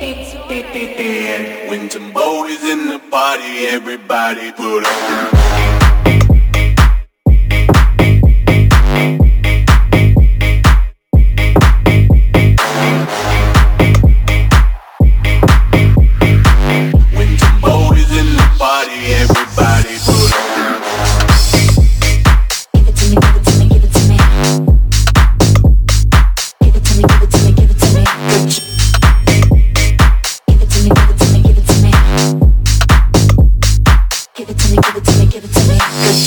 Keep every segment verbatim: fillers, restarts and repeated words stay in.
When Timbo is in the party, everybody put on. When Timbo is in the party, everybody put on. Give it to me, give it to me, give it to me. Give it to me, give it to me, give it to me. Give it to me, give it to me, give it to me. Give it to me, give it to me, give it to me.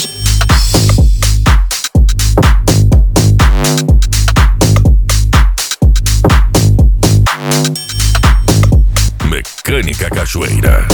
Mecânica Cachoeira.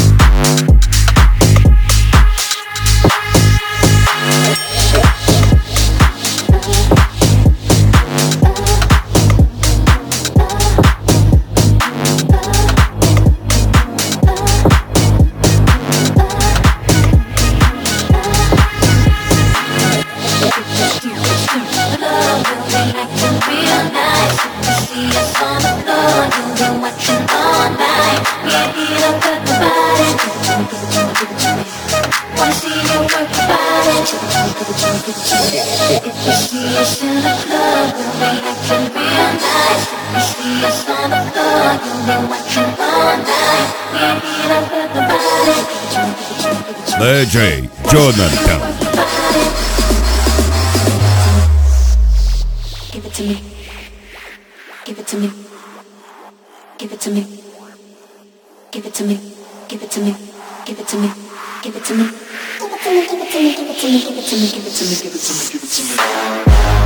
D J Jonathan. Give it to me. Give it to me. Give it to me. Give it to me. Give it to me. Give it to me. Give it to me. Give it to me. Give it to me. Give it to me. Give it to me. Give it to me. Give it to me. Give it to me.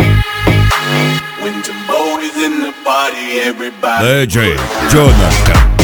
When Timbo is in the party, everybody D J Jonathan.